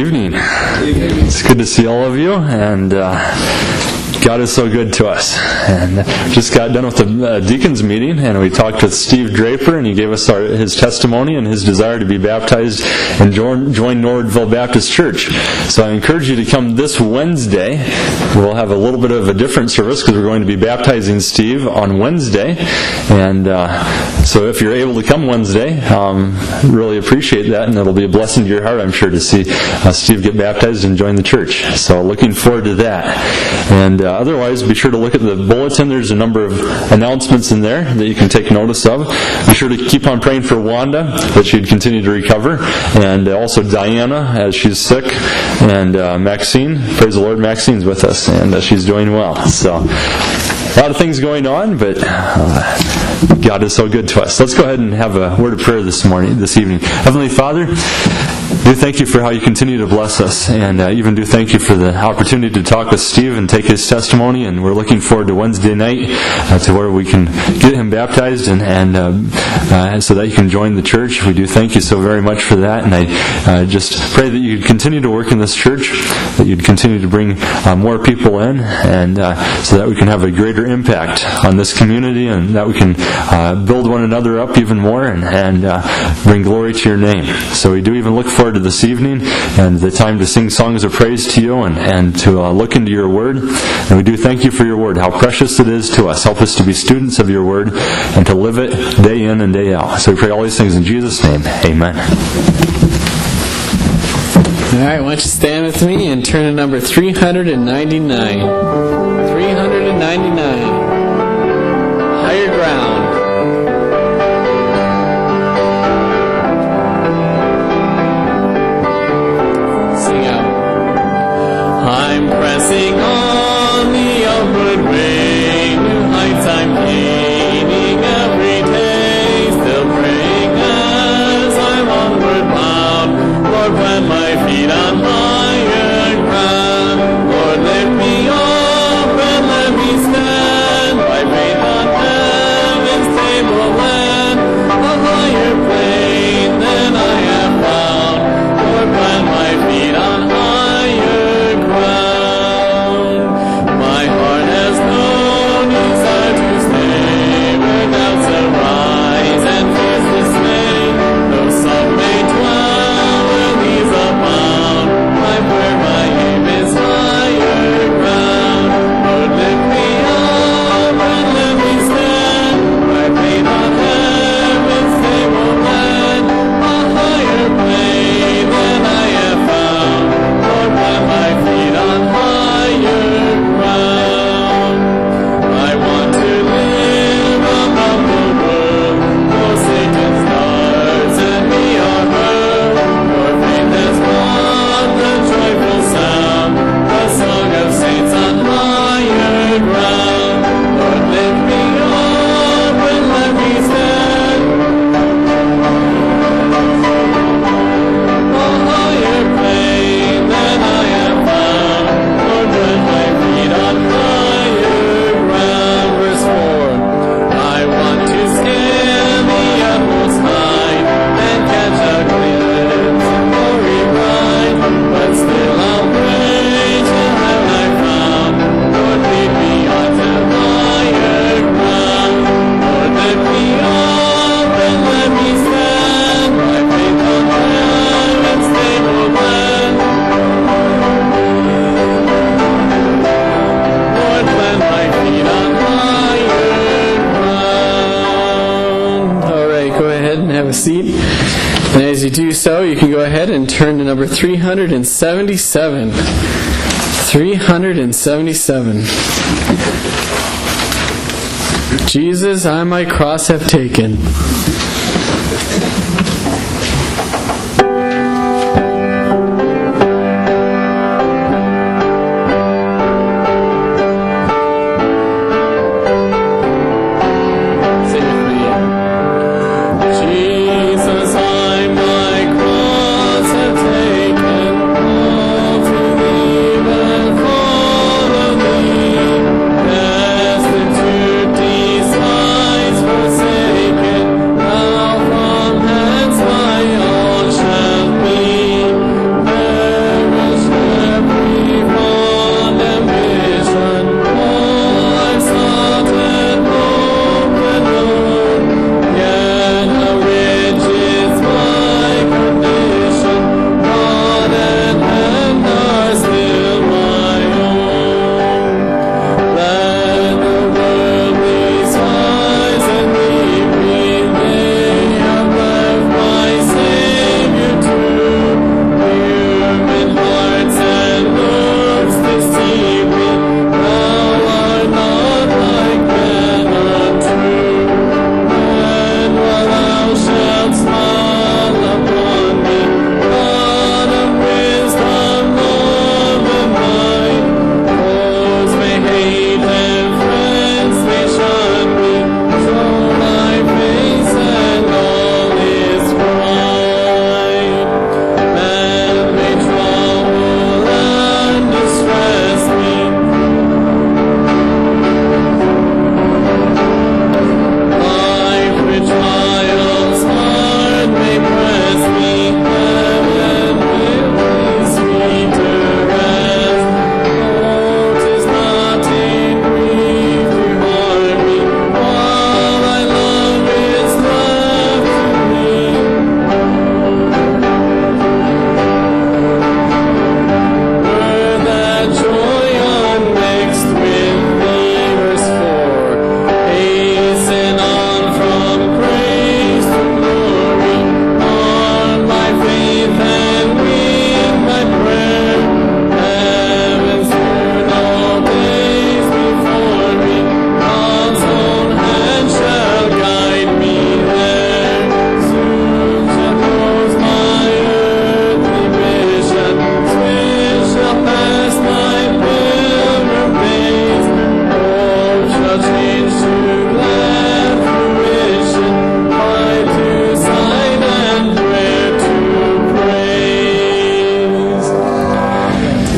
evening. It's good to see all of you, and God is so good to us. And just got done with the deacons meeting, and we talked with Steve Draper, and he gave us his testimony and his desire to be baptized and join Norwoodville Baptist Church. So I encourage you to come this Wednesday. We'll have a little bit of a different service because we're going to be baptizing Steve on Wednesday. And so if you're able to come Wednesday, really appreciate that, and it'll be a blessing to your heart, I'm sure, to see Steve get baptized and join the church. So looking forward to that. And otherwise, be sure to look at the bulletin. There's a number of announcements in there that you can take notice of. Be sure to keep on praying for Wanda, that she'd continue to recover, and also Diana, as she's sick, and Maxine. Praise the Lord, Maxine's with us, and she's doing well. So a lot of things going on, but God is so good to us. Let's go ahead and have a word of prayer this evening. Heavenly Father, do thank you for how you continue to bless us, and even do thank you for the opportunity to talk with Steve and take his testimony, and we're looking forward to Wednesday night to where we can get him baptized and so that he can join the church. We do thank you so very much for that, and I just pray that you'd continue to work in this church, that you'd continue to bring more people in, and so that we can have a greater impact on this community, and that we can build one another up even more and bring glory to your name. So we do even look forward to this evening and the time to sing songs of praise to you and to look into your word. And we do thank you for your word, how precious it is to us. Help us to be students of your word and to live it day in and day out. So we pray all these things in Jesus' name. Amen. All right, why don't you stand with me and turn to number 399. 399. Higher ground. I'm pressing on the upward way, new heights I'm gaining every day, still praying as I'm onward bound. Lord, plant my feet on higher ground. Lord, lift me up and let me stand by faith on heaven's tableland, a higher plane than I have found. Lord, plant my feet on higher ground. My heart has no desire to stay where doubts arise and fears dismay. Though some may dwell where these abound, I'm where my aim is higher ground. Lord, lift me up and let me stand by faith on heaven's tableland, a higher plane than I have found. Lord, plant my feet on higher ground. I want to live above the world, though Satan's darts at me are hurled. Your faith has brought the joyful sound, the song of saints on higher ground. Lord, lift me up and let me stand a higher plane than I have found. Lord, plant my feet on higher ground. Verse 4. I want to scale the utmost height and catch a glimpse of glory bright, but still I'll pray till heaven I found. Lord, lead me on to higher ground. Lord, lift me up and let me stand by faith on heaven's tableland. Lord, plant my feet on higher ground. All right, go ahead and have a seat. And as you do so, you can go ahead and turn to number 377. 377. Jesus, I my cross have taken. Sing it with me. Jesus, I my cross have taken, all to thee will follow thee, destitute, despised, forsaken, thou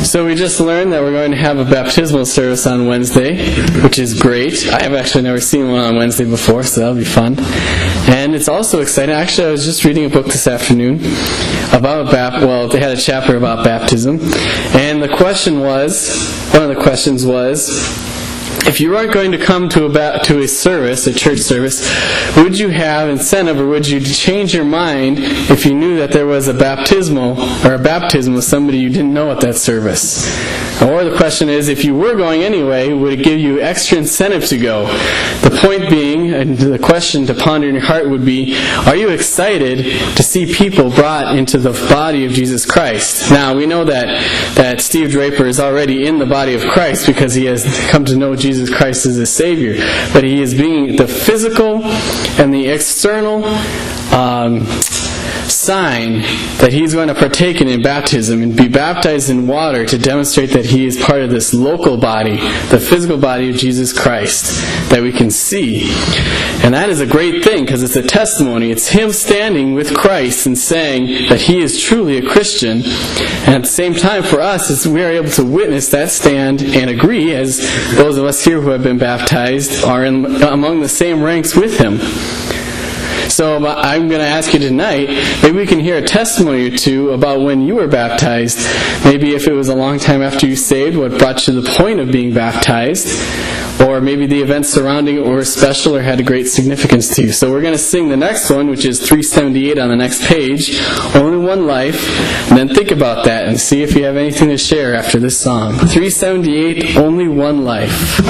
So we just learned that we're going to have a baptismal service on Wednesday, which is great. I have actually never seen one on Wednesday before, so that'll be fun. And it's also exciting. Actually, I was just reading a book this afternoon about they had a chapter about baptism. And one of the questions was, if you weren't going to come to a service, a church service, would you have incentive, or would you change your mind if you knew that there was a baptism of somebody you didn't know at that service? Or the question is, if you were going anyway, would it give you extra incentive to go? The point being, and the question to ponder in your heart would be, are you excited to see people brought into the body of Jesus Christ? Now, we know that Steve Draper is already in the body of Christ because he has come to know Jesus Christ as his Savior. But he is being the physical and the external sign that he's going to partake in baptism and be baptized in water to demonstrate that he is part of this local body, the physical body of Jesus Christ that we can see. And that is a great thing because it's a testimony. It's him standing with Christ and saying that he is truly a Christian. And at the same time, for us, as we are able to witness that stand and agree, as those of us here who have been baptized are among the same ranks with him. So I'm going to ask you tonight, maybe we can hear a testimony or two about when you were baptized. Maybe if it was a long time after you saved, what brought you to the point of being baptized. Or maybe the events surrounding it were special or had a great significance to you. So we're going to sing the next one, which is 378 on the next page, Only One Life. And then think about that and see if you have anything to share after this song. 378, Only One Life.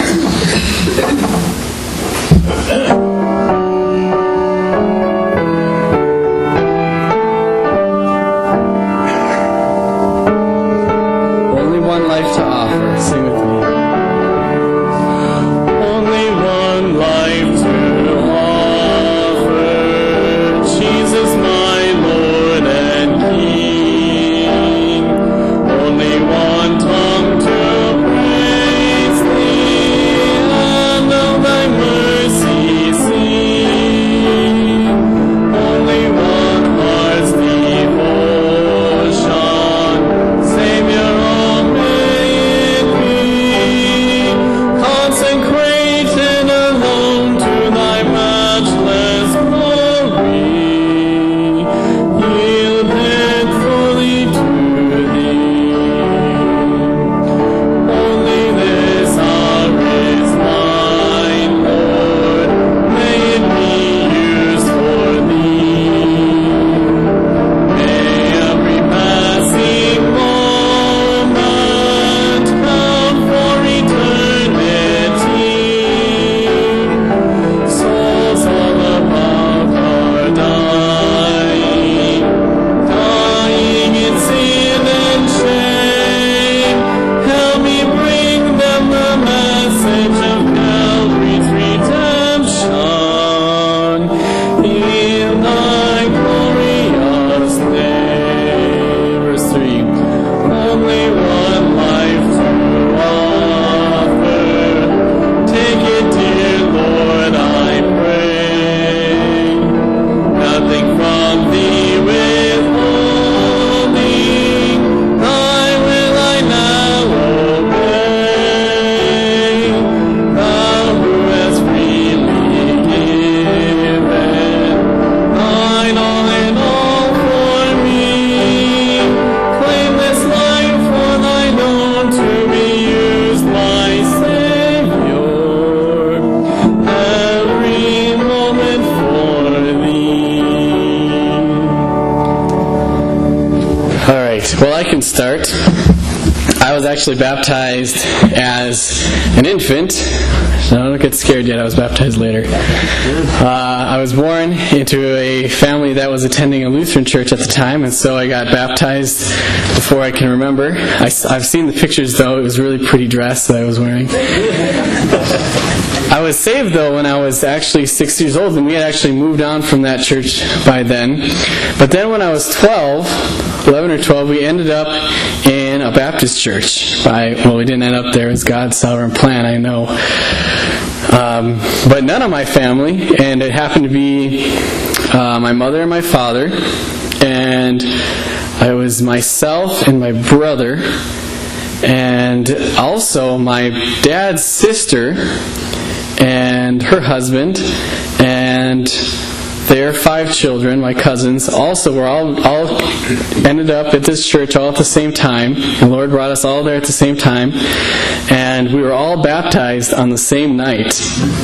Well, I can start. I was actually baptized as an infant. So don't get scared yet, I was baptized later. I was born into a family that was attending a Lutheran church at the time, and so I got baptized before I can remember. I've seen the pictures, though. It was a really pretty dress that I was wearing. I was saved, though, when I was actually 6 years old, and we had actually moved on from that church by then. But then when I was 11 or 12, we ended up in a Baptist church. We didn't end up there. It was God's sovereign plan, I know. But none of my family, and it happened to be my mother and my father, and it was myself and my brother And also my dad's sister and her husband and their 5 children, my cousins, also were all ended up at this church all at the same time. The Lord brought us all there at the same time, and we were all baptized on the same night.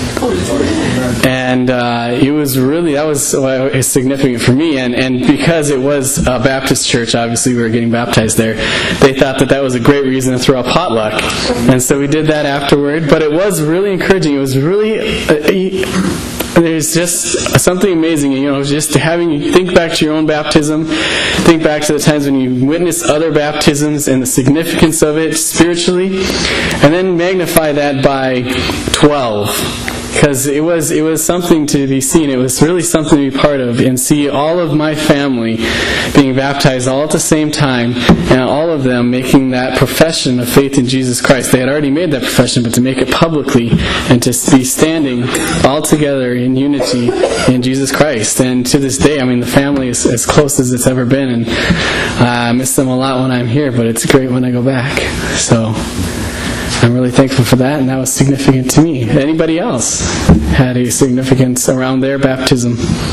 And it was really, that was significant for me, and because it was a Baptist church, obviously we were getting baptized there, they thought that was a great reason to throw a potluck. And so we did that afterward, but it was really encouraging. It was really... there's just something amazing, just having you think back to your own baptism, think back to the times when you witnessed other baptisms and the significance of it spiritually, and then magnify that by 12. Because it was something to be seen. It was really something to be part of, and see all of my family being baptized all at the same time, and all of them making that profession of faith in Jesus Christ. They had already made that profession, but to make it publicly and to be standing all together in unity in Jesus Christ. And to this day, the family is as close as it's ever been, and I miss them a lot when I'm here, but it's great when I go back. So I'm really thankful for that, and that was significant to me. Anybody else had a significance around their baptism?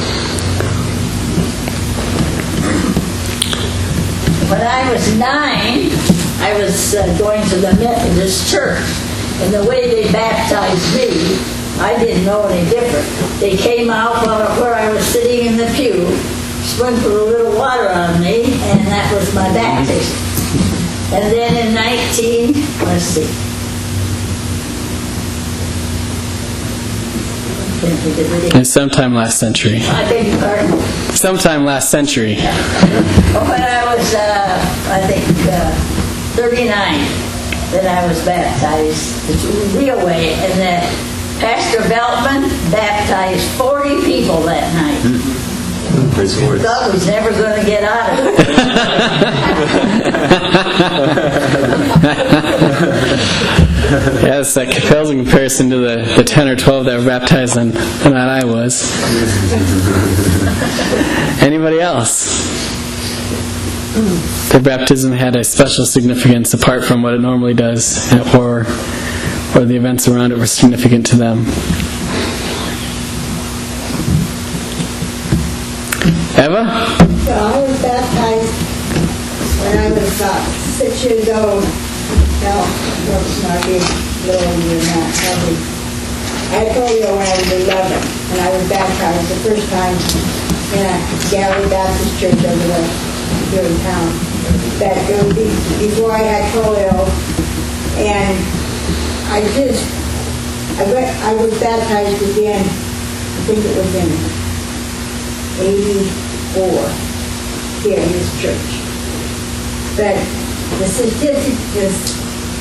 When I was 9, I was going to the Methodist church, and the way they baptized me, I didn't know any different. They came out where I was sitting in the pew, sprinkled a little water on me, and that was my baptism. And then in And sometime last century. I beg your pardon? Sometime last century. When I was, 39, then I was baptized the real way. And that Pastor Beltman baptized 40 people that night. Praise the Lord. God was never going to get out of it. Yes, that pales in comparison to the 10 or 12 that were baptized and that I was. Anybody else? Their baptism had a special significance apart from what it normally does, or the events around it were significant to them. Eva? Well, I was baptized when I was about 6 years old. No, it's not a little older than that, probably. I had polio when I was 11, and I was baptized the first time in a Galilee Baptist church over there here in town. That it was before I had polio, and I was baptized again, I think it was in 84 here in this church. But the statistic is,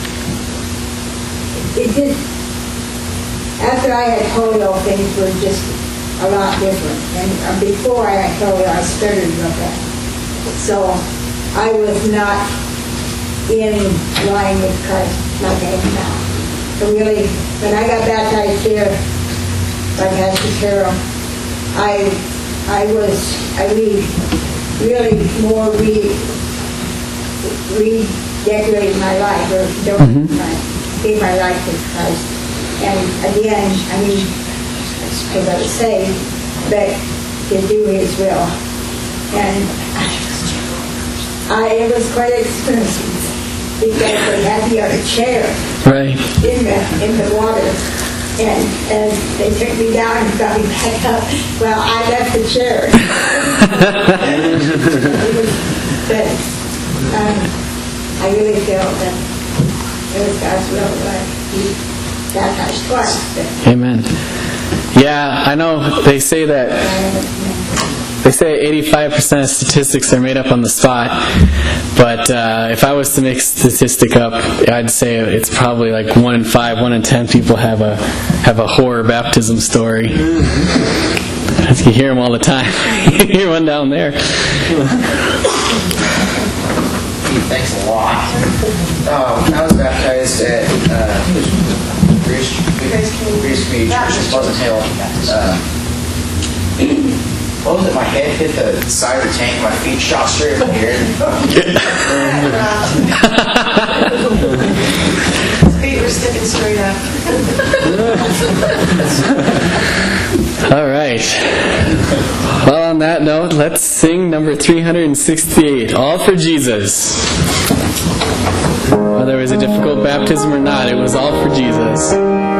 after I had polio, things were just a lot different. And before I had polio, I started with that. So I was not in line with Christ like I am now. So really, when I got baptized here by Pastor Carol, I really more redecorated my life, or gave my life to Christ. And again, because I was saved, but to do His will. And it was quite expensive because they had me on a chair in the water. And they took me down and got me back up. Well, I left the chair. But I really felt that it was God's will that He baptized twice. Amen. Yeah, I know they say that. They say 85% of statistics are made up on the spot, but if I was to make a statistic up, I'd say it's probably like 1 in 5, 1 in 10 people have a horror baptism story. You hear them all the time. You hear one down there. Thanks a lot. I was baptized at Greece Community Church in Pleasant Hill. What was it? My head hit the side of the tank, my feet shot straight up in the air. it straight up. All right. Well, on that note, let's sing number 368, All for Jesus. Whether it was a difficult baptism or not, it was all for Jesus.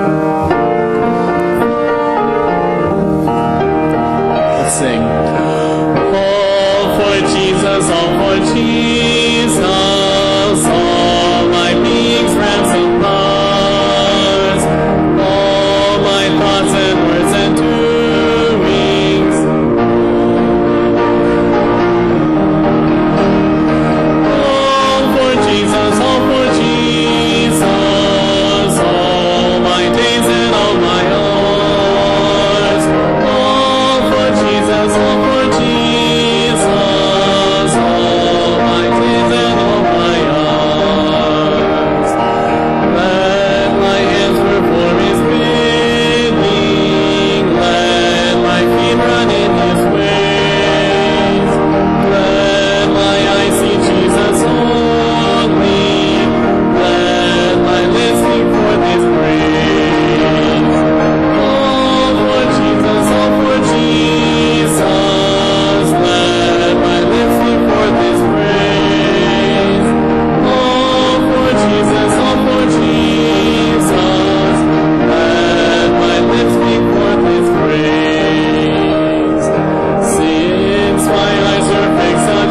Let's sing. All for Jesus, all for Jesus, all my being's ransom lost, all my thoughts and words and doings. All for Jesus, all for Jesus, all my days and all my hours. All for Jesus, all for Jesus, all my days and all my hours. Let my hands perform His bidding, let my feet run in His ways, let my eyes see Jesus only, let my lips speak forth His praise. All for Jesus, all for Jesus, let my lips speak forth His praise. All for Jesus, all for Jesus, let my lips speak forth His praise. Since my eyes are fixed on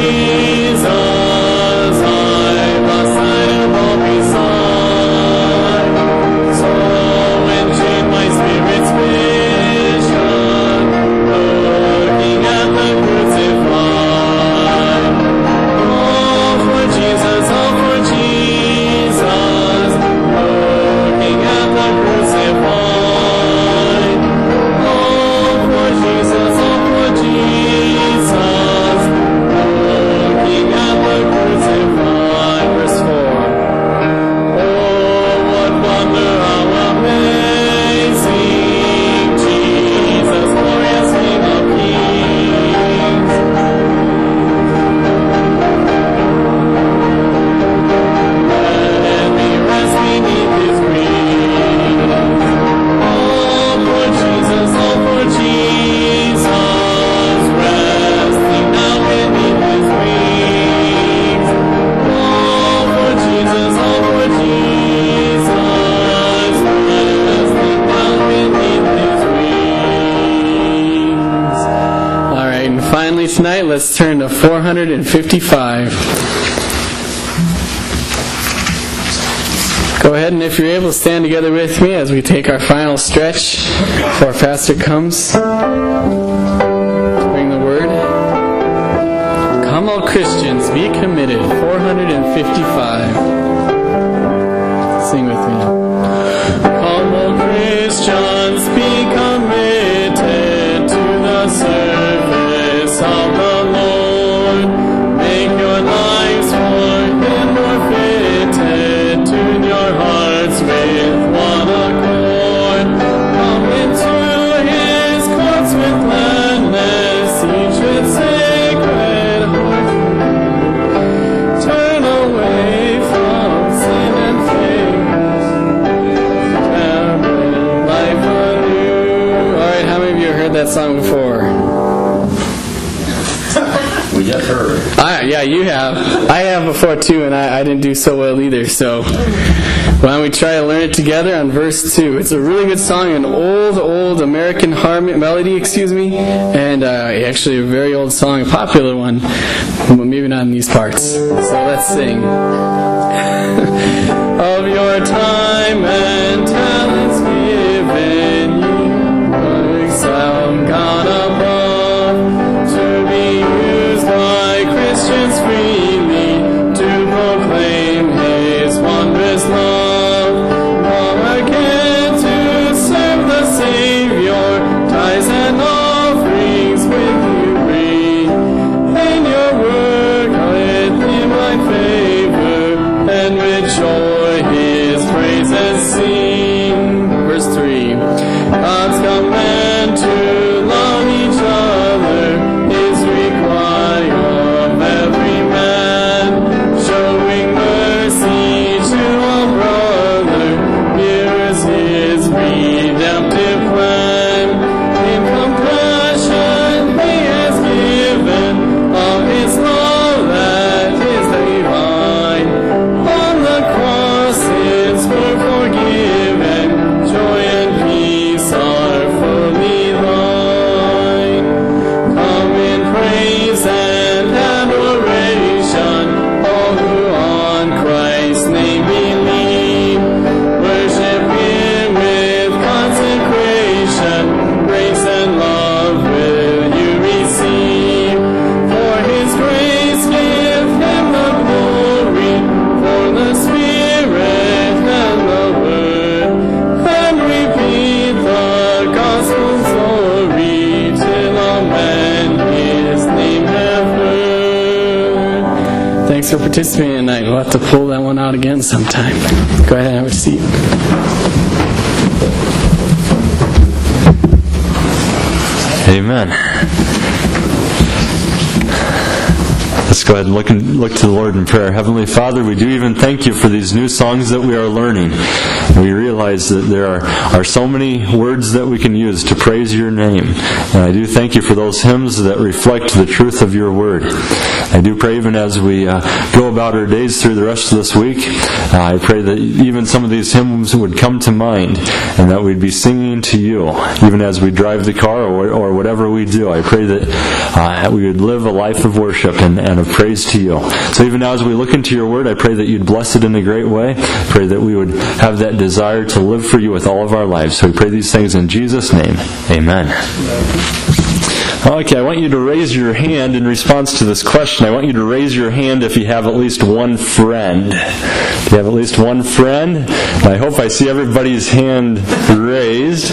Jesus, I've lost sight of all beside. So enchain my spirit's vision, looking at the crucified. All for Jesus, all for Jesus, looking at the crucified. All for Jesus, all for Jesus, looking at the crucified. Verse 4. Oh, what wonder, how amazing, Jesus, glorious King of Kings. Let me rest beneath His wings. All for Jesus, all for Jesus, resting now beneath His wings. All for Jesus, all for Jesus, resting down beneath His wings. All right, and finally tonight, let's turn to 455. Go ahead, and if you're able, stand together with me as we take our final stretch before our pastor comes to bring the word. Come, all Christians, be committed. 455. Sing with me. Come, O Christians, be committed to the service of the Lord. Make your lives for Him more fitted. Tune your hearts with one accord. Come into His courts with gladness, each with sacred heart. Turn away from sin and faith. Life anew. All right, how many of you have heard that song before? We just heard. Yeah, you have. I have before too, and I didn't do so well either. So why don't we try to learn it together on verse 2? It's a really good song, an old American melody, and actually a very old song, a popular one, but maybe not in these parts. So let's sing. Of your time and talents given you, some God above, to be used by Christians freely to proclaim His wondrous love. Come again to serve the Savior, tithes and offerings with you bring. In your work let Him find favor, and with joy His praises sing. thanks for participating tonight. We'll have to pull that one out again sometime. Go ahead and have a seat. Amen. Let's go ahead and look to the Lord in prayer. Heavenly Father, we do even thank you for these new songs that we are learning. We realize that there are so many words that we can use to praise your name. And I do thank you for those hymns that reflect the truth of your word. I do pray even as we go about our days through the rest of this week, I pray that even some of these hymns would come to mind and that we'd be singing to you even as we drive the car or whatever we do. I pray that we would live a life of worship and of praise to you. So even now as we look into your word, I pray that you'd bless it in a great way. I pray that we would have that desire to live for you with all of our lives. So we pray these things in Jesus' name. Amen. Okay, I want you to raise your hand in response to this question. I want you to raise your hand if you have at least one friend. If you have at least one friend, I hope I see everybody's hand raised.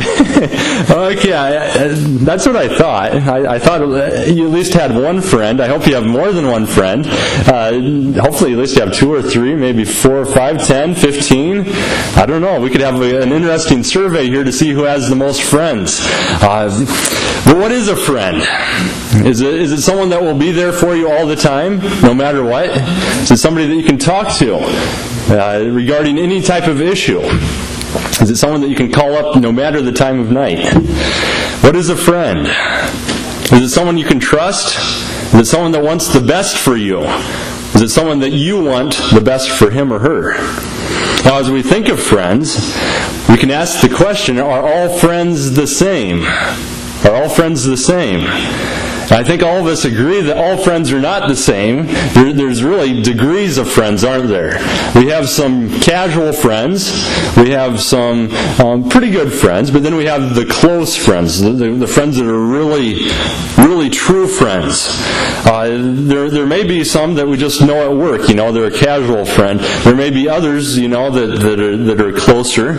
Okay, that's what I thought. I thought you at least had one friend. I hope you have more than one friend. Hopefully at least you have 2 or 3, maybe 4 or 5, 10, 15. I don't know. We could have an interesting survey here to see who has the most friends. But what is a friend? Is it someone that will be there for you all the time, no matter what? Is it somebody that you can talk to regarding any type of issue? Is it someone that you can call up no matter the time of night? What is a friend? Is it someone you can trust? Is it someone that wants the best for you? Is it someone that you want the best for him or her? Now, as we think of friends, we can ask the question, are all friends the same? Are all friends the same? I think all of us agree that all friends are not the same. There's really degrees of friends, aren't there? We have some casual friends. We have some pretty good friends. But then we have the close friends, the friends that are really, really true friends. There may be some that we just know at work. They're a casual friend. There may be others, that are closer.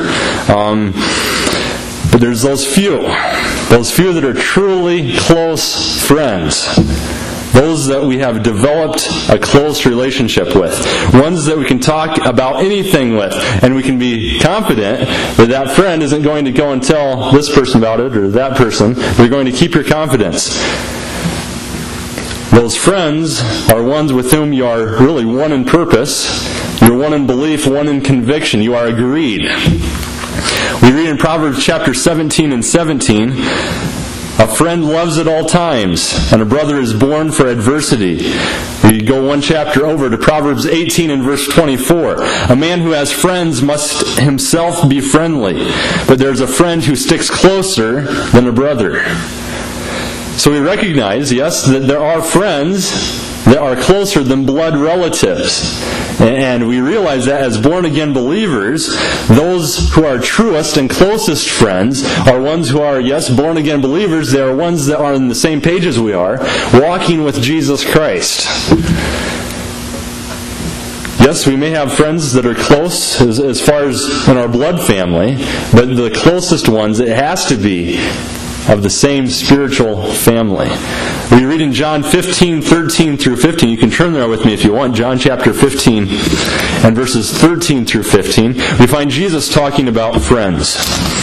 But there's those few that are truly close friends. Those that we have developed a close relationship with. Ones that we can talk about anything with. And we can be confident that friend isn't going to go and tell this person about it or that person. They're going to keep your confidence. Those friends are ones with whom you are really one in purpose. You're one in belief, one in conviction. You are agreed. We read in Proverbs chapter 17 and 17, a friend loves at all times, and a brother is born for adversity. We go one chapter over to Proverbs 18 and verse 24. A man who has friends must himself be friendly, but there's a friend who sticks closer than a brother. So we recognize, yes, that there are friends that are closer than blood relatives. And we realize that as born-again believers, those who are truest and closest friends are ones who are, yes, born-again believers. They are ones that are on the same page as we are, walking with Jesus Christ. Yes, we may have friends that are close as far as in our blood family, but the closest ones, it has to be of the same spiritual family. We read in John 15, 13 through 15. You can turn there with me if you want. John chapter 15 and verses 13 through 15. We find Jesus talking about friends.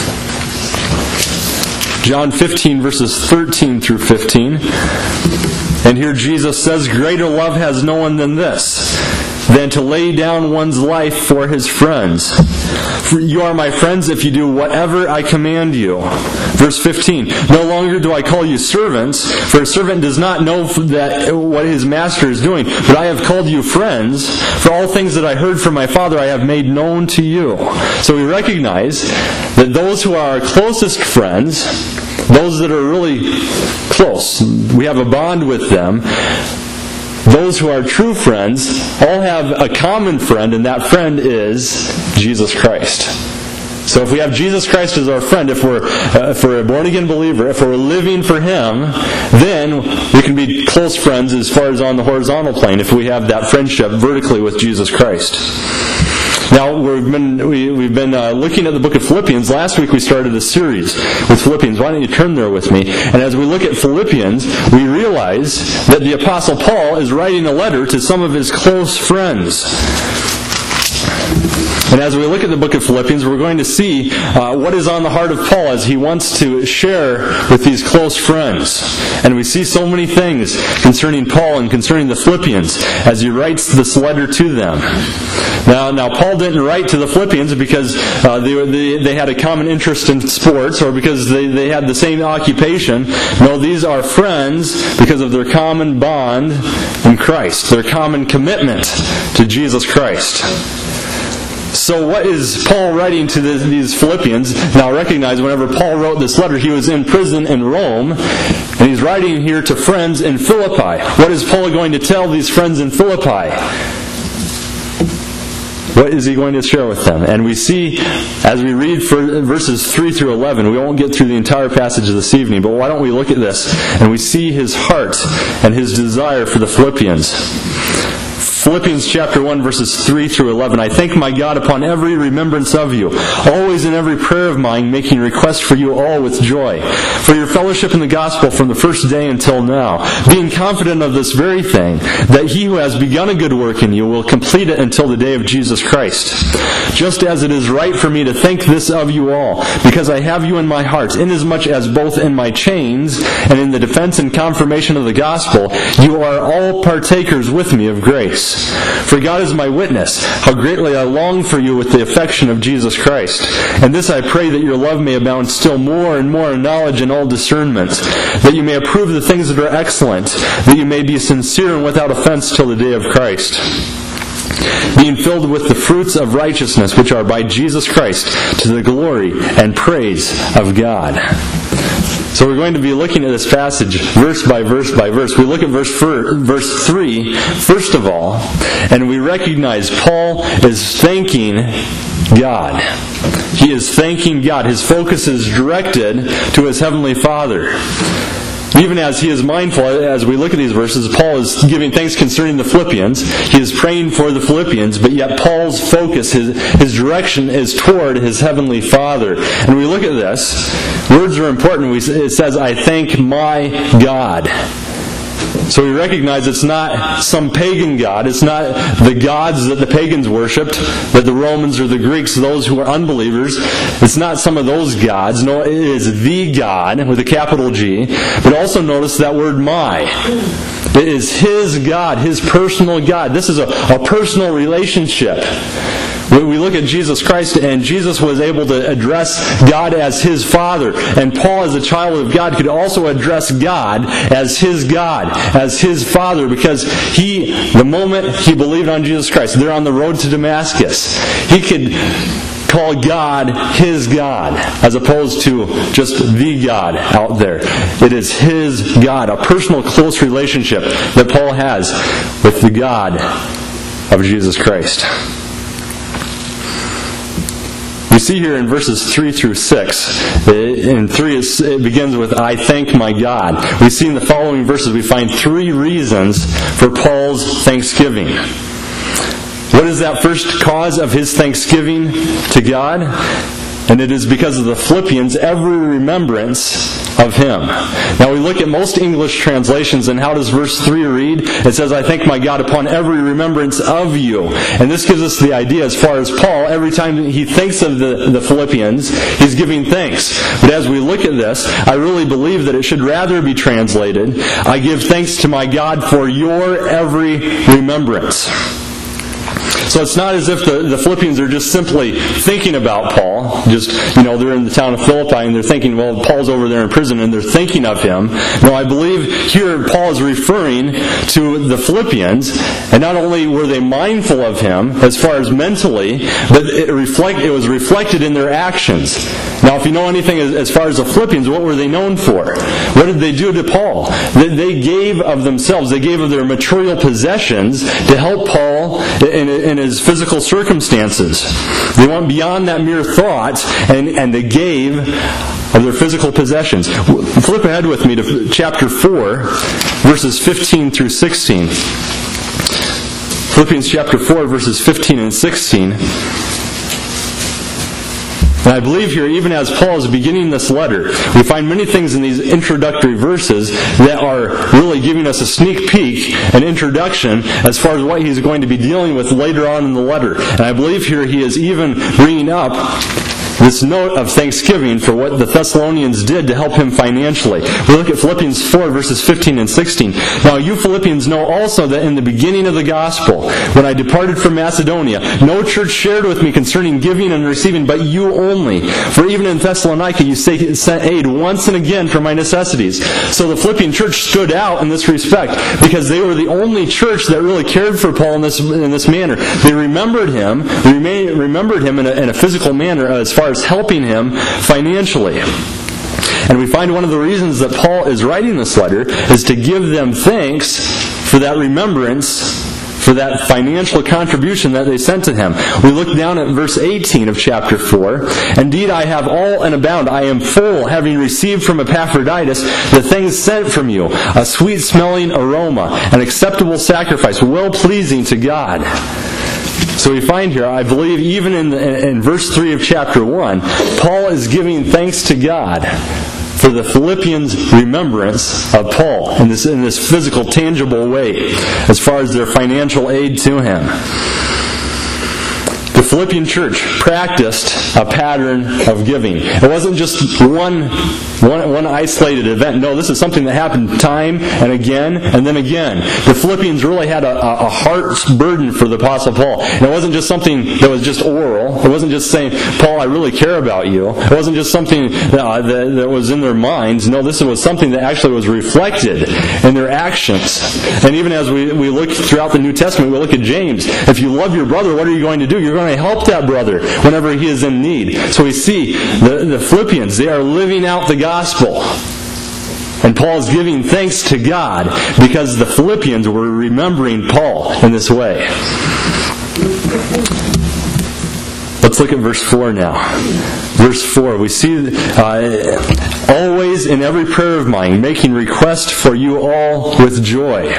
John 15 verses 13 through 15. And here Jesus says, "Greater love has no one than this, than to lay down one's life for his friends. For you are my friends if you do whatever I command you." Verse 15, "No longer do I call you servants, for a servant does not know what his master is doing, but I have called you friends, for all things that I heard from my Father I have made known to you." So we recognize that those who are our closest friends, those that are really close, we have a bond with them, those who are true friends all have a common friend, and that friend is Jesus Christ. So if we have Jesus Christ as our friend, if we're a born-again believer, if we're living for Him, then we can be close friends as far as on the horizontal plane if we have that friendship vertically with Jesus Christ. Now, we've been looking at the book of Philippians. Last week we started a series with Philippians. Why don't you turn there with me? And as we look at Philippians, we realize that the Apostle Paul is writing a letter to some of his close friends. And as we look at the book of Philippians, we're going to see what is on the heart of Paul as he wants to share with these close friends. And we see so many things concerning Paul and concerning the Philippians as he writes this letter to them. Now Paul didn't write to the Philippians because they had a common interest in sports or because they had the same occupation. No, these are friends because of their common bond in Christ, their common commitment to Jesus Christ. So what is Paul writing to these Philippians? Now recognize whenever Paul wrote this letter, he was in prison in Rome, and he's writing here to friends in Philippi. What is Paul going to tell these friends in Philippi? What is he going to share with them? And we see, as we read verses 3 through 11, we won't get through the entire passage this evening, but why don't we look at this and we see his heart and his desire for the Philippians. Philippians chapter 1, verses 3 through 11. I thank my God upon every remembrance of you, always in every prayer of mine, making request for you all with joy, for your fellowship in the gospel from the first day until now, being confident of this very thing, that he who has begun a good work in you will complete it until the day of Jesus Christ. Just as it is right for me to think this of you all, because I have you in my heart, inasmuch as both in my chains and in the defense and confirmation of the gospel, you are all partakers with me of grace. For God is my witness, how greatly I long for you with the affection of Jesus Christ. And this I pray, that your love may abound still more and more in knowledge and all discernment, that you may approve the things that are excellent, that you may be sincere and without offense till the day of Christ, being filled with the fruits of righteousness which are by Jesus Christ, to the glory and praise of God. So we're going to be looking at this passage verse by verse by verse. We look at verse 3, first of all, and we recognize Paul is thanking God. He is thanking God. His focus is directed to his Heavenly Father. Even as he is mindful, as we look at these verses, Paul is giving thanks concerning the Philippians. He is praying for the Philippians, but yet Paul's focus, his direction is toward his Heavenly Father. And we look at this. Words are important. It says, I thank my God. So we recognize it's not some pagan god. It's not the gods that the pagans worshipped, that the Romans or the Greeks, those who are unbelievers. It's not some of those gods. No, it is the God with a capital G. But also notice that word my. It is his God, his personal God. This is a personal relationship. We look at Jesus Christ, and Jesus was able to address God as his Father. And Paul, as a child of God, could also address God, as his Father, because the moment he believed on Jesus Christ, they're on the road to Damascus, he could call God his God, as opposed to just the God out there. It is his God, a personal, close relationship that Paul has with the God of Jesus Christ. We see here in verses 3 through 6, in 3 it begins with, I thank my God. We see in the following verses we find 3 reasons for Paul's thanksgiving. What is that first cause of his thanksgiving to God? And it is because of the Philippians, every remembrance of him. Now we look at most English translations, and how does verse 3 read? It says, I thank my God upon every remembrance of you. And this gives us the idea, as far as Paul, every time he thinks of the Philippians, he's giving thanks. But as we look at this, I really believe that it should rather be translated, I give thanks to my God for your every remembrance. So it's not as if the Philippians are just simply thinking about Paul. They're in the town of Philippi and they're thinking, well, Paul's over there in prison, and they're thinking of him. No, I believe here Paul is referring to the Philippians, and not only were they mindful of him as far as mentally, but it was reflected in their actions. Now, if you know anything as far as the Philippians, what were they known for? What did they do to Paul? They gave of themselves. They gave of their material possessions to help Paul in his physical circumstances. They went beyond that mere thought, and they gave of their physical possessions. Flip ahead with me to chapter 4, verses 15 through 16. Philippians chapter 4, verses 15 and 16. And I believe here, even as Paul is beginning this letter, we find many things in these introductory verses that are really giving us a sneak peek, an introduction, as far as what he's going to be dealing with later on in the letter. And I believe here he is even bringing up this note of thanksgiving for what the Thessalonians did to help him financially. We look at Philippians 4, verses 15 and 16. Now you Philippians know also that in the beginning of the gospel, when I departed from Macedonia, no church shared with me concerning giving and receiving, but you only. For even in Thessalonica you sent aid once and again for my necessities. So the Philippian church stood out in this respect, because they were the only church that really cared for Paul in this manner. They remembered him, in a physical manner as far as helping him financially. And we find one of the reasons that Paul is writing this letter is to give them thanks for that remembrance, for that financial contribution that they sent to him. We look down at verse 18 of chapter 4. Indeed, I have all and abound. I am full, having received from Epaphroditus the things sent from you, a sweet-smelling aroma, an acceptable sacrifice, well-pleasing to God. So we find here, I believe, even in verse 3 of chapter 1, Paul is giving thanks to God for the Philippians' remembrance of Paul in this physical, tangible way, as far as their financial aid to him. The Philippian church practiced a pattern of giving. It wasn't just one isolated event. No, this is something that happened time and again and then again. The Philippians really had a heart's burden for the Apostle Paul. And it wasn't just something that was just oral. It wasn't just saying, Paul, I really care about you. It wasn't just something that was in their minds. No, this was something that actually was reflected in their actions. And even as we look throughout the New Testament, we look at James. If you love your brother, what are you going to do? You're going to help that brother whenever he is in need. So we see the Philippians, they are living out the gospel. And Paul's giving thanks to God because the Philippians were remembering Paul in this way. Let's look at verse 4 now. Verse 4, we see always in every prayer of mine, making request for you all with joy.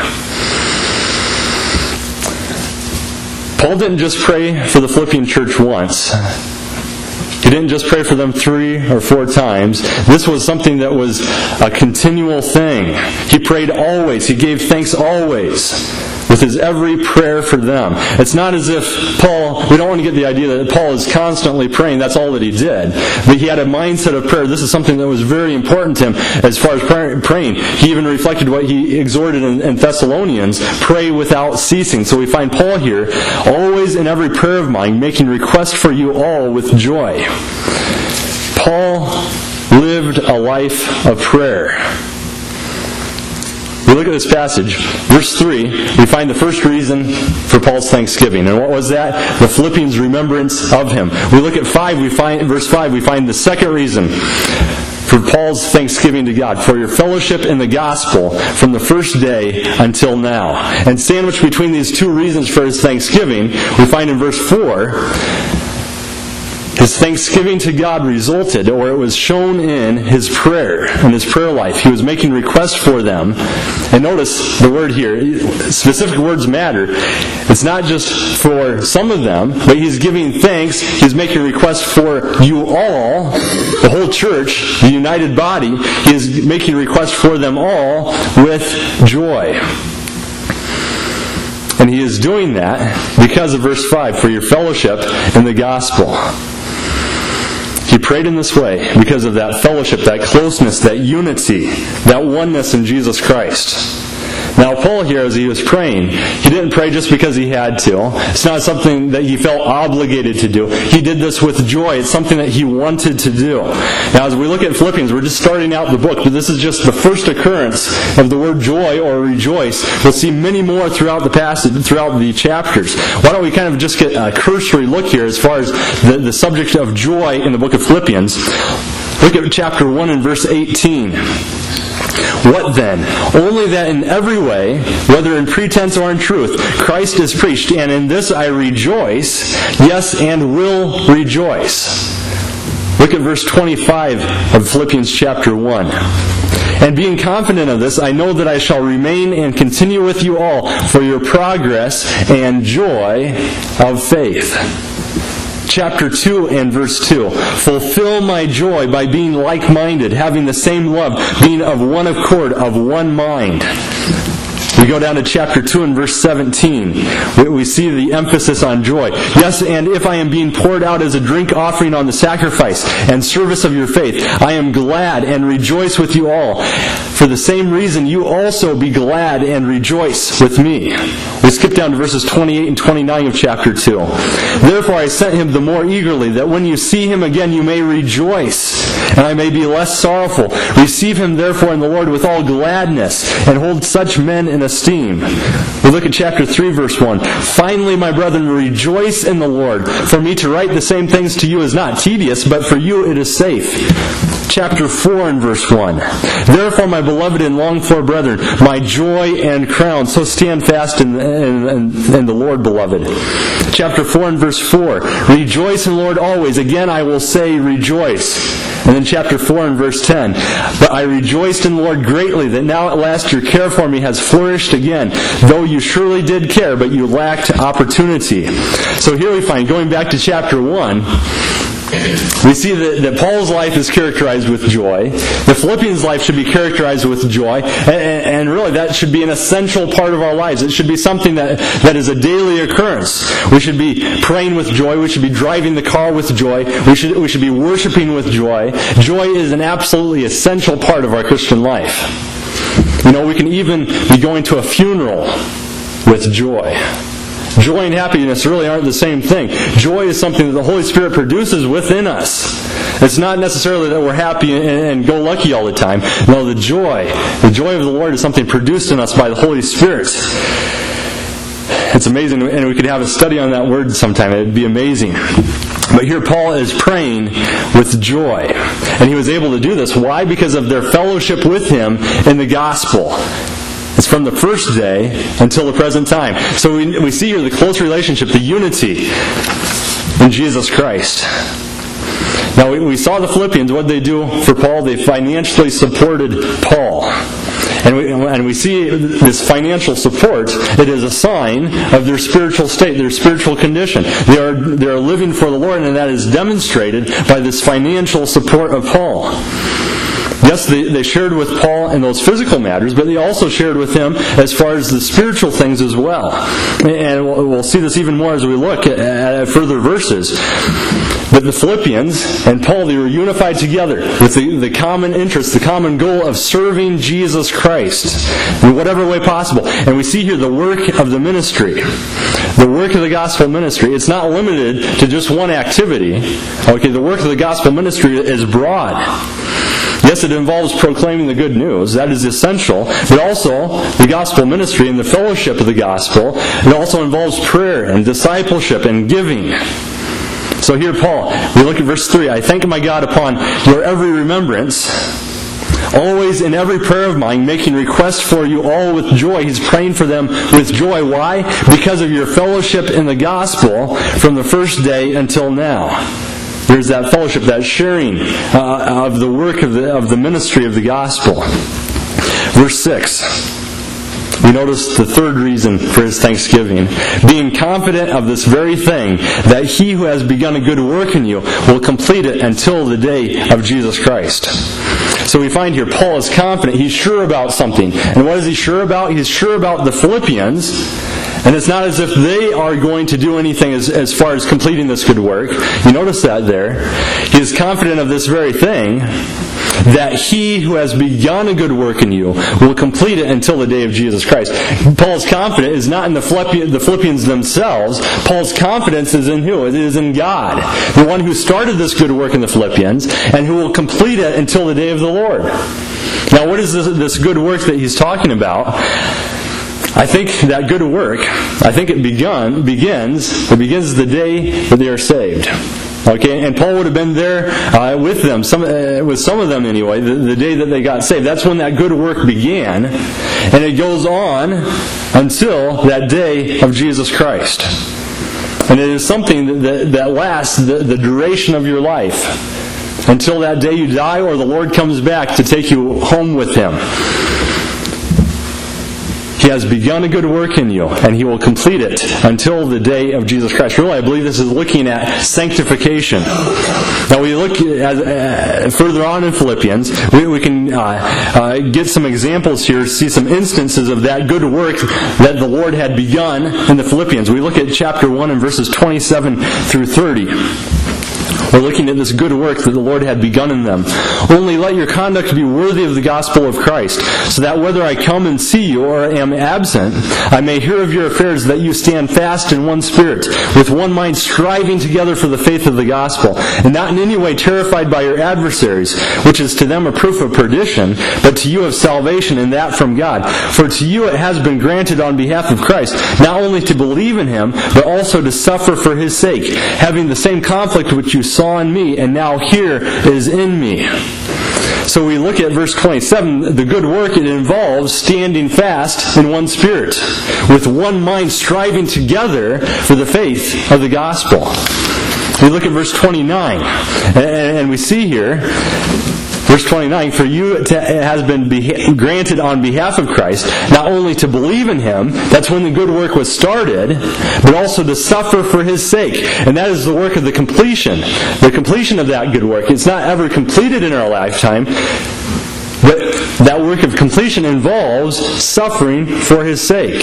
Paul didn't just pray for the Philippian church once. He didn't just pray for them 3 or 4 times. This was something that was a continual thing. He prayed always. He gave thanks always with his every prayer for them. It's not as if we don't want to get the idea that Paul is constantly praying. That's all that he did. But he had a mindset of prayer. This is something that was very important to him as far as praying. He even reflected what he exhorted in Thessalonians, pray without ceasing. So we find Paul here, always in every prayer of mine, making request for you all with joy. Paul lived a life of prayer. We look at this passage, verse 3, we find the first reason for Paul's thanksgiving. And what was that? The Philippians' remembrance of him. We look at verse 5, we find the second reason for Paul's thanksgiving to God, for your fellowship in the gospel from the first day until now. And sandwiched between these two reasons for his thanksgiving, we find in verse 4, his thanksgiving to God resulted, or it was shown in his prayer, in his prayer life. He was making requests for them. And notice the word here, specific words matter. It's not just for some of them, but he's giving thanks. He's making requests for you all, the whole church, the united body. He is making requests for them all with joy. And he is doing that because of verse 5, for your fellowship in the gospel. He prayed in this way because of that fellowship, that closeness, that unity, that oneness in Jesus Christ. Now, Paul here, as he was praying, he didn't pray just because he had to. It's not something that he felt obligated to do. He did this with joy. It's something that he wanted to do. Now, as we look at Philippians, we're just starting out the book, but this is just the first occurrence of the word joy or rejoice. We'll see many more throughout the passage, throughout the chapters. Why don't we kind of just get a cursory look here as far as the subject of joy in the book of Philippians. Look at chapter 1 and verse 18. What then? Only that in every way, whether in pretense or in truth, Christ is preached, and in this I rejoice, yes, and will rejoice. Look at verse 25 of Philippians chapter 1. And being confident of this, I know that I shall remain and continue with you all for your progress and joy of faith. Chapter 2 and verse 2. Fulfill my joy by being like-minded, having the same love, being of one accord, of one mind. We go down to chapter 2 and verse 17. We see the emphasis on joy. Yes, and if I am being poured out as a drink offering on the sacrifice and service of your faith, I am glad and rejoice with you all. For the same reason, you also be glad and rejoice with me. We skip down to verses 28 and 29 of chapter 2. Therefore I sent him the more eagerly, that when you see him again you may rejoice, and I may be less sorrowful. Receive him therefore in the Lord with all gladness, and hold such men in esteem. We look at chapter 3 verse 1. Finally, my brethren, rejoice in the Lord. For me to write the same things to you is not tedious, but for you it is safe. Chapter 4 and verse 1. Therefore, my beloved and longed for brethren, my joy and crown, so stand fast in the Lord, beloved. Chapter 4 and verse 4. Rejoice in the Lord always. Again, I will say rejoice. And then chapter 4 and verse 10. But I rejoiced in the Lord greatly that now at last your care for me has flourished again, though you surely did care, but you lacked opportunity. So here we find, going back to chapter 1, we see that Paul's life is characterized with joy. The Philippians' life should be characterized with joy. And really that should be an essential part of our lives. It should be something that is a daily occurrence. We should be praying with joy. We should be driving the car with joy. We should be worshiping with joy. Joy is an absolutely essential part of our Christian life. You know, we can even be going to a funeral with joy. Joy and happiness really aren't the same thing. Joy is something that the Holy Spirit produces within us. It's not necessarily that we're happy and go lucky all the time. No, the joy of the Lord is something produced in us by the Holy Spirit. It's amazing, and we could have a study on that word sometime. It'd be amazing. But here Paul is praying with joy. And he was able to do this. Why? Because of their fellowship with him in the gospel. It's from the first day until the present time. So we see here the close relationship, the unity in Jesus Christ. Now we saw the Philippians, what did they do for Paul? They financially supported Paul. And we see this financial support, it is a sign of their spiritual state, their spiritual condition. They are living for the Lord, and that is demonstrated by this financial support of Paul. Yes, they shared with Paul in those physical matters, but they also shared with him as far as the spiritual things as well. And we'll see this even more as we look at further verses. But the Philippians and Paul, they were unified together with the common interest, the common goal of serving Jesus Christ in whatever way possible. And we see here the work of the ministry. The work of the gospel ministry, it's not limited to just one activity. Okay, the work of the gospel ministry is broad. Yes, it involves proclaiming the good news. That is essential. But also, the gospel ministry and the fellowship of the gospel, it also involves prayer and discipleship and giving. So here, Paul, we look at verse 3. I thank my God upon your every remembrance, always in every prayer of mine, making request for you all with joy. He's praying for them with joy. Why? Because of your fellowship in the gospel from the first day until now. There's that fellowship, that sharing of the work of the ministry of the gospel. Verse 6. We notice the third reason for his thanksgiving. Being confident of this very thing, that he who has begun a good work in you will complete it until the day of Jesus Christ. So we find here Paul is confident. He's sure about something. And what is he sure about? He's sure about the Philippians. And it's not as if they are going to do anything as far as completing this good work. You notice that there. He is confident of this very thing, that he who has begun a good work in you will complete it until the day of Jesus Christ. Paul's confidence is not in the Philippians themselves. Paul's confidence is in who? It is in God, the one who started this good work in the Philippians and who will complete it until the day of the Lord. Now, what is this good work that he's talking about? I think that good work, it begins the day that they are saved. Okay, and Paul would have been there with them, with some of them anyway, the day that they got saved. That's when that good work began, and it goes on until that day of Jesus Christ. And it is something that lasts the duration of your life. until that day you die or the Lord comes back to take you home with Him. He has begun a good work in you, and He will complete it until the day of Jesus Christ. Really, I believe this is looking at sanctification. Now, we look at, further on in Philippians, we can get some examples here, see some instances of that good work that the Lord had begun in the Philippians. We look at chapter 1 and verses 27 through 30. We're looking at this good work that the Lord had begun in them. Only let your conduct be worthy of the gospel of Christ, so that whether I come and see you or am absent, I may hear of your affairs, that you stand fast in one spirit, with one mind striving together for the faith of the gospel, and not in any way terrified by your adversaries, which is to them a proof of perdition, but to you of salvation, and that from God. For to you it has been granted on behalf of Christ, not only to believe in Him, but also to suffer for His sake, having the same conflict which you saw in me, and now here is in me. So we look at verse 27, the good work, it involves standing fast in one spirit, with one mind striving together for the faith of the gospel. We look at verse 29, and we see here, verse 29, for you it has been granted on behalf of Christ, not only to believe in Him, that's when the good work was started, but also to suffer for His sake. And that is the work of the completion of that good work. It's not ever completed in our lifetime, but that work of completion involves suffering for His sake.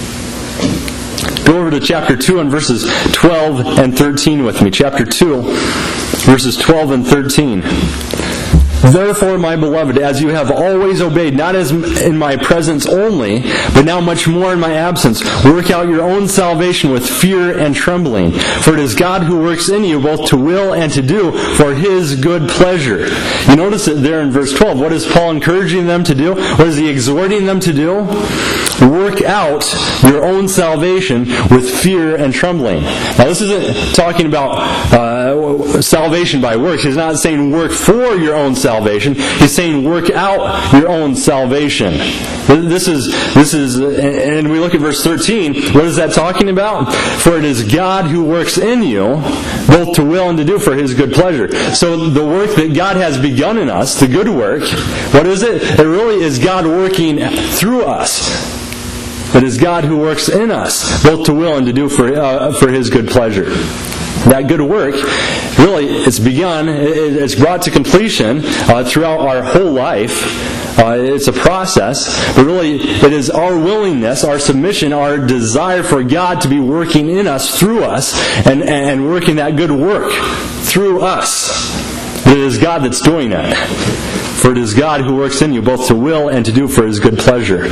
Go over to chapter 2 and verses 12 and 13 with me. Chapter 2, verses 12 and 13. Therefore, my beloved, as you have always obeyed, not as in my presence only, but now much more in my absence, work out your own salvation with fear and trembling. For it is God who works in you both to will and to do for His good pleasure. You notice it there in verse 12. What is Paul encouraging them to do? What is he exhorting them to do? Work out your own salvation with fear and trembling. Now, this isn't talking about salvation by works. He's not saying work for your own salvation. He's saying work out your own salvation. This is, and we look at verse 13. What is that talking about? For it is God who works in you, both to will and to do for His good pleasure. So the work that God has begun in us, the good work, what is it? It really is God working through us. It is God who works in us, both to will and to do for His good pleasure. That good work, really, it's begun, it's brought to completion throughout our whole life. It's a process, but really it is our willingness, our submission, our desire for God to be working in us, through us, and working that good work through us. It is God that's doing that. For it is God who works in you both to will and to do for His good pleasure.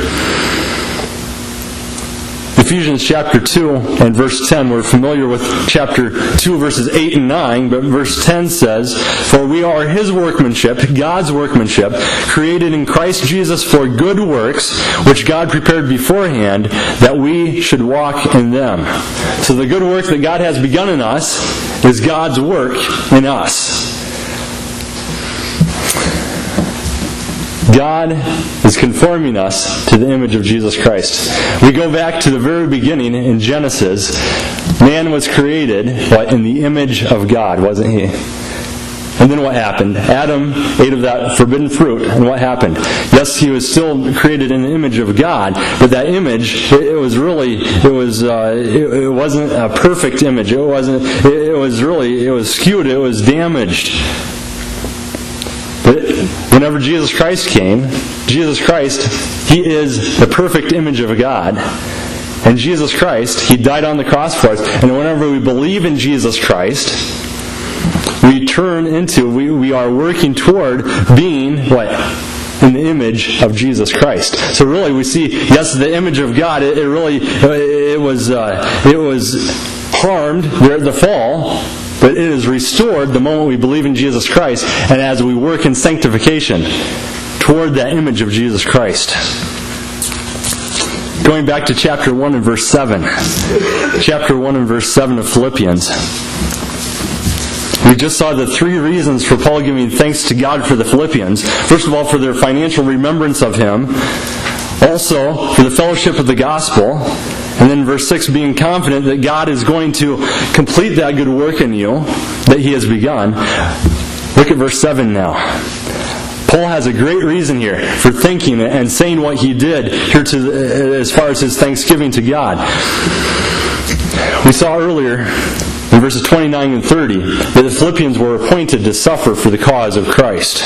Ephesians chapter 2 and verse 10, we're familiar with chapter 2 verses 8 and 9, but verse 10 says, for we are His workmanship, God's workmanship, created in Christ Jesus for good works, which God prepared beforehand that we should walk in them. So the good work that God has begun in us is God's work in us. God is conforming us to the image of Jesus Christ. We go back to the very beginning in Genesis. Man was created in the image of God, wasn't he? And then what happened? Adam ate of that forbidden fruit, and what happened? Yes, he was still created in the image of God, but that image, it wasn't a perfect image. It was skewed. It was damaged. But whenever Jesus Christ came, Jesus Christ, He is the perfect image of God. And Jesus Christ, He died on the cross for us. And whenever we believe in Jesus Christ, we are working toward being what? In the image of Jesus Christ. So really we see, yes, the image of God, it was harmed there at the fall, but it is restored the moment we believe in Jesus Christ and as we work in sanctification toward that image of Jesus Christ. Going back to chapter 1 and verse 7. Chapter 1 and verse 7 of Philippians. We just saw the three reasons for Paul giving thanks to God for the Philippians. First of all, for their financial remembrance of Him. Also, for the fellowship of the gospel. And then verse 6, being confident that God is going to complete that good work in you that He has begun. Look at verse 7 now. Paul has a great reason here for thinking and saying what he did here as far as his thanksgiving to God. We saw earlier in verses 29 and 30 that the Philippians were appointed to suffer for the cause of Christ.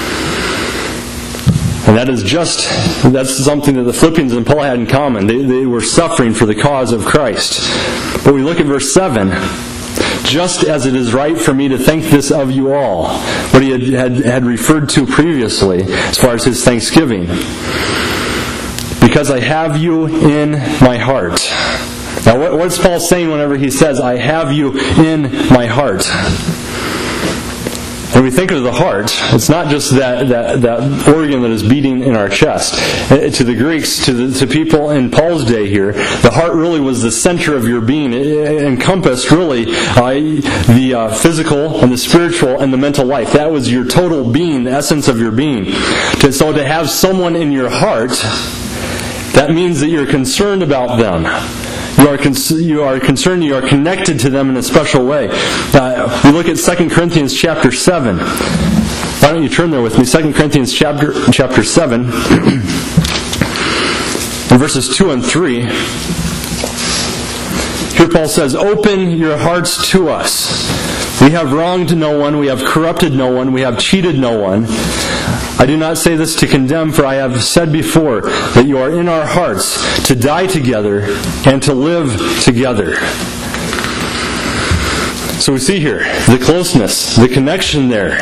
And that's something that the Philippians and Paul had in common. They were suffering for the cause of Christ. But we look at verse 7. Just as it is right for me to think this of you all, what he had referred to previously as far as his thanksgiving. Because I have you in my heart. Now what's Paul saying whenever he says, I have you in my heart? When we think of the heart, it's not just that organ that is beating in our chest. To the Greeks, to people in Paul's day here, the heart really was the center of your being. It encompassed really the physical and the spiritual and the mental life. That was your total being, the essence of your being. So to have someone in your heart, that means that you're concerned about them. You are concerned, you are connected to them in a special way. We look at 2 Corinthians chapter 7. Why don't you turn there with me? 2 Corinthians chapter 7, in verses 2 and 3. Here Paul says, open your hearts to us. We have wronged no one, we have corrupted no one, we have cheated no one. I do not say this to condemn, for I have said before that you are in our hearts to die together and to live together. So we see here the closeness, the connection there.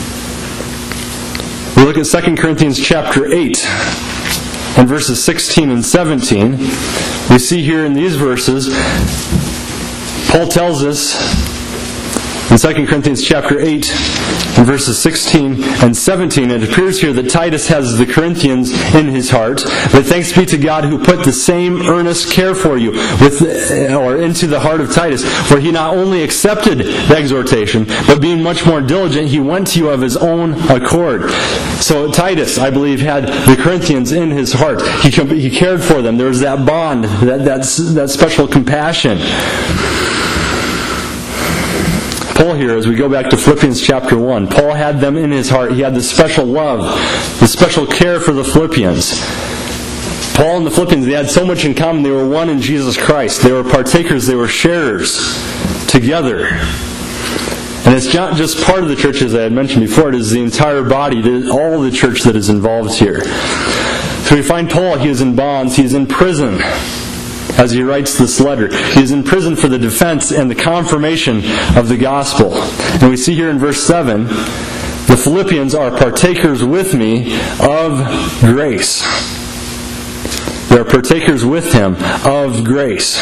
We look at 2 Corinthians chapter 8 and verses 16 and 17. We see here in these verses, Paul tells us in 2 Corinthians chapter 8 and verses 16 and 17, it appears here that Titus has the Corinthians in his heart. But thanks be to God who put the same earnest care for you into the heart of Titus. For he not only accepted the exhortation, but being much more diligent, he went to you of his own accord. So Titus, I believe, had the Corinthians in his heart. He cared for them. There was that bond, that special compassion. Paul here, as we go back to Philippians chapter 1, Paul had them in his heart. He had the special love, the special care for the Philippians. Paul and the Philippians, they had so much in common. They were one in Jesus Christ. They were partakers. They were sharers together. And it's not just part of the church, as I had mentioned before. It is the entire body, all of the church that is involved here. So we find Paul, he is in bonds. He is in prison as he writes this letter. He is in prison for the defense and the confirmation of the gospel. And we see here in verse 7, the Philippians are partakers with me of grace. They are partakers with him of grace.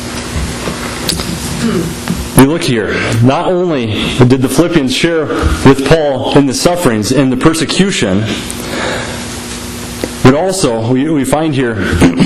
We look here. Not only did the Philippians share with Paul in the sufferings, in the persecution, but also we find here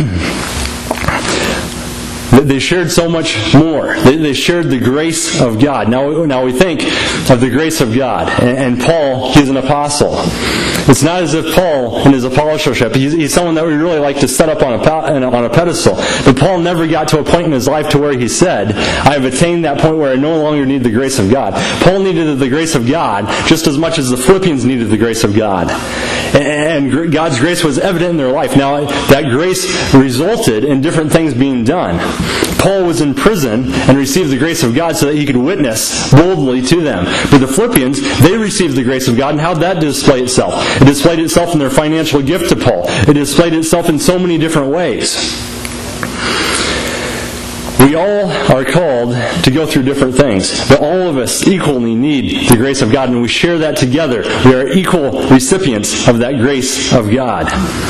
they shared so much more. They shared the grace of God. Now we think of the grace of God. And Paul, he's an apostle. It's not as if Paul, in his apostleship, he's someone that we really like to set up on a pedestal. But Paul never got to a point in his life to where he said, I have attained that point where I no longer need the grace of God. Paul needed the grace of God just as much as the Philippians needed the grace of God. And God's grace was evident in their life. Now, that grace resulted in different things being done. Paul was in prison and received the grace of God so that he could witness boldly to them. But the Philippians, they received the grace of God, and how did that display itself? It displayed itself in their financial gift to Paul. It displayed itself in so many different ways. We all are called to go through different things, but all of us equally need the grace of God, and we share that together. We are equal recipients of that grace of God.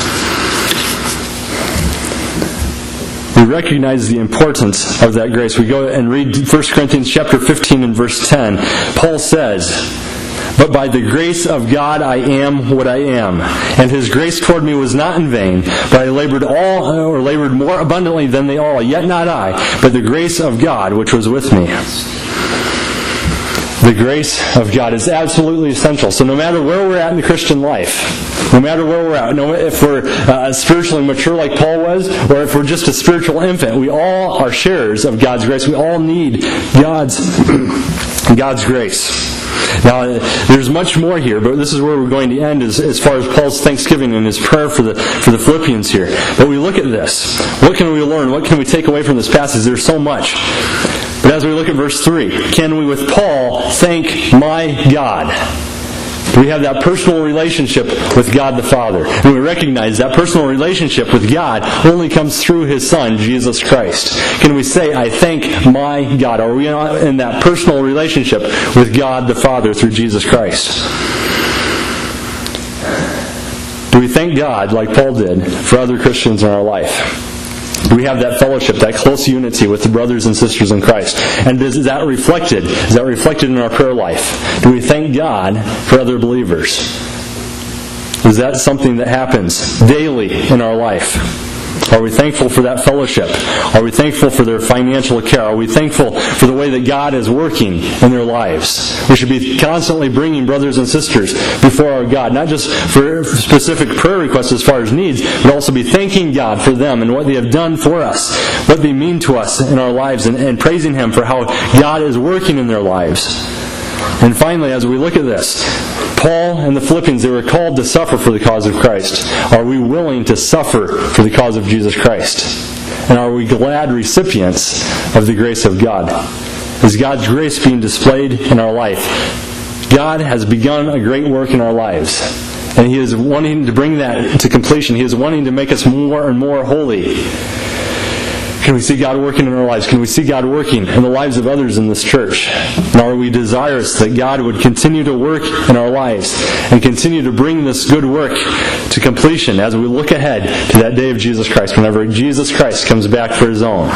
We recognize the importance of that grace. We go and read 1 Corinthians chapter 15 and verse 10. Paul says, but by the grace of God I am what I am. And his grace toward me was not in vain, but I labored more abundantly than they all. Yet not I, but the grace of God which was with me. The grace of God is absolutely essential. So no matter where we're at in the Christian life, no matter where we're at, if we're spiritually mature like Paul was, or if we're just a spiritual infant, we all are sharers of God's grace. We all need God's grace. Now, there's much more here, but this is where we're going to end as far as Paul's thanksgiving and his prayer for the Philippians here. But we look at this. What can we learn? What can we take away from this passage? There's so much. But as we look at verse 3, can we with Paul thank my God? Do we have that personal relationship with God the Father? And we recognize that personal relationship with God only comes through His Son, Jesus Christ. Can we say, I thank my God? Are we in that personal relationship with God the Father through Jesus Christ? Do we thank God, like Paul did, for other Christians in our life? Do we have that fellowship, that close unity with the brothers and sisters in Christ? And is that reflected? Is that reflected in our prayer life? Do we thank God for other believers? Is that something that happens daily in our life? Are we thankful for that fellowship? Are we thankful for their financial care? Are we thankful for the way that God is working in their lives? We should be constantly bringing brothers and sisters before our God, not just for specific prayer requests as far as needs, but also be thanking God for them and what they have done for us, what they mean to us in our lives, and praising Him for how God is working in their lives. And finally, as we look at this, Paul and the Philippians, they were called to suffer for the cause of Christ. Are we willing to suffer for the cause of Jesus Christ? And are we glad recipients of the grace of God? Is God's grace being displayed in our life? God has begun a great work in our lives. And He is wanting to bring that to completion. He is wanting to make us more and more holy. Can we see God working in our lives? Can we see God working in the lives of others in this church? And are we desirous that God would continue to work in our lives and continue to bring this good work to completion as we look ahead to that day of Jesus Christ, whenever Jesus Christ comes back for His own?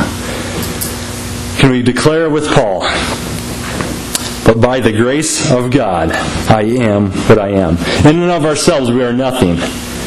Can we declare with Paul, but by the grace of God, I am what I am. In and of ourselves, we are nothing.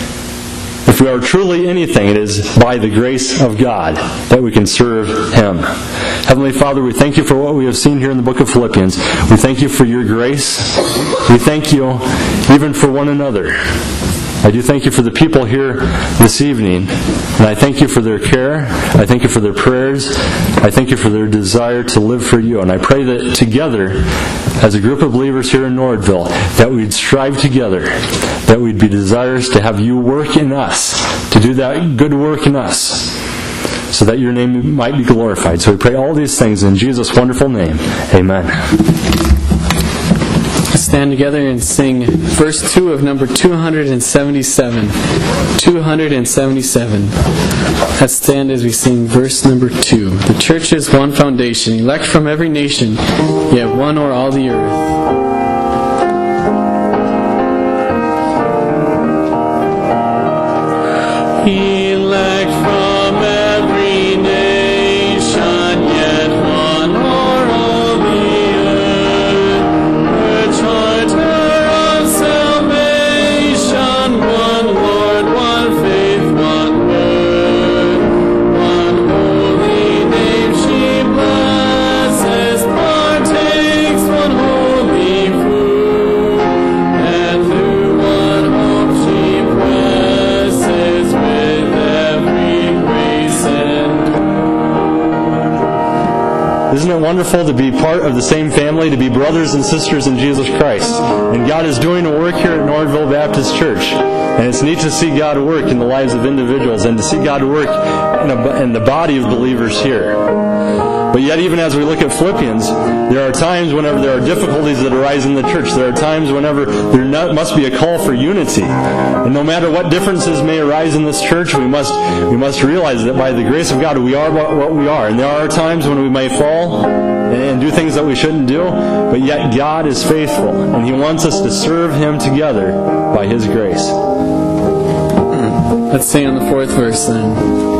If we are truly anything, it is by the grace of God that we can serve Him. Heavenly Father, we thank You for what we have seen here in the book of Philippians. We thank You for Your grace. We thank You even for one another. I do thank You for the people here this evening, and I thank You for their care. I thank You for their prayers. I thank You for their desire to live for You. And I pray that together, as a group of believers here in Nordville, that we'd strive together, that we'd be desirous to have You work in us, to do that good work in us, so that Your name might be glorified. So we pray all these things in Jesus' wonderful name. Amen. Stand together and sing verse 2 of number 277. 277. Let's stand as we sing verse number 2. The church is one foundation, elect from every nation, yet one o'er all the earth. Elect from every nation, yet one o'er all the earth. The charter of salvation, one Lord, one faith, one word. One holy name she blesses, partakes one holy food, and through one hope she presses with every grace and Isn't it wonderful to be part of the same family, to be brothers and sisters in Jesus Christ? And God is doing a work here at Nordville Baptist Church. And it's neat to see God work in the lives of individuals and to see God work in the body of believers here. But yet, even as we look at Philippians, there are times whenever there are difficulties that arise in the church. There are times whenever there must be a call for unity. And no matter what differences may arise in this church, we must realize that by the grace of God, we are what we are. And there are times when we may fall and do things that we shouldn't do, but yet God is faithful, and He wants us to serve Him together by His grace. Let's sing on the fourth verse then.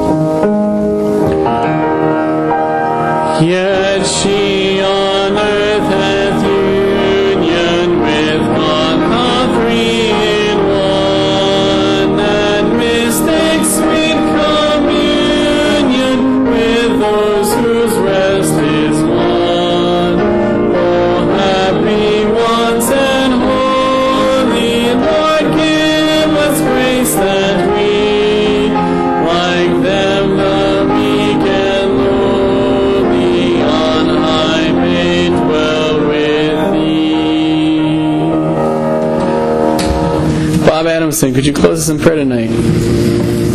Yet she on earth hath union with God the three in one, and mistakes sweet communion with those whose rest is won. Oh, happy ones and holy, Lord, give us grace that we, like them, the meek and lowly, on high Adamson, could you close us in prayer tonight?